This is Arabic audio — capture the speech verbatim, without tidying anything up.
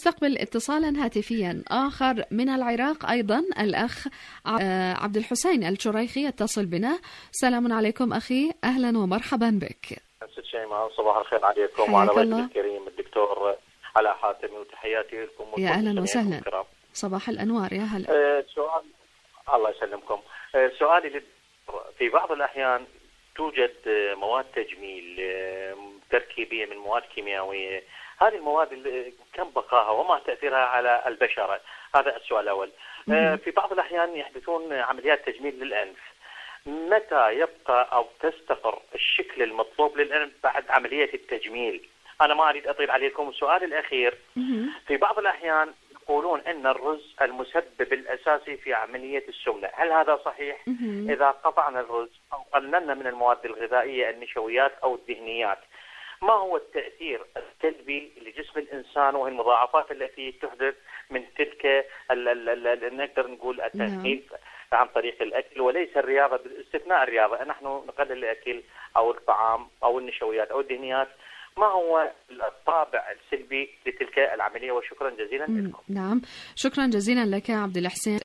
نستقبل اتصالا هاتفيا آخر من العراق أيضا. الأخ عبد الحسين الشريخي يتصل بنا. سلام عليكم أخي، أهلا ومرحبا بك. ست شيماء، صباح الخير عليكم وعلى ضيفنا الكريم الدكتور علاء حاتمي، وتحياتي لكم. يا أهلا وسهلا، صباح الأنوار، يا هلا. أه سؤال، الله يسلمكم. أه سؤالي، في بعض الأحيان توجد مواد تجميل تركيبية من مواد كيميائية، هذه المواد كم بقاها وما تأثيرها على البشرة؟ هذا السؤال الأول. أه في بعض الأحيان يحدثون عمليات تجميل للأنف، متى يبقى أو تستقر الشكل المطلوب للأنف بعد عملية التجميل؟ أنا ما أريد أطيل عليكم. السؤال الأخير، في بعض الأحيان يقولون أن الرز المسبب الأساسي في عملية السمنة، هل هذا صحيح؟ إذا قطعنا الرز أو قللنا من المواد الغذائية النشويات أو الدهنيات، ما هو التأثير السلبي لجسم الإنسان والمضاعفات التي تحدث من تلك نقدر نقول التنحيف عن طريق الأكل وليس الرياضة، باستثناء الرياضة؟ نحن نقلل الأكل أو الطعام أو النشويات أو الدهنيات، ما هو الطابع السلبي لتلك العملية؟ وشكرا جزيلا لكم. نعم، شكرا جزيلا لك عبد الحسين.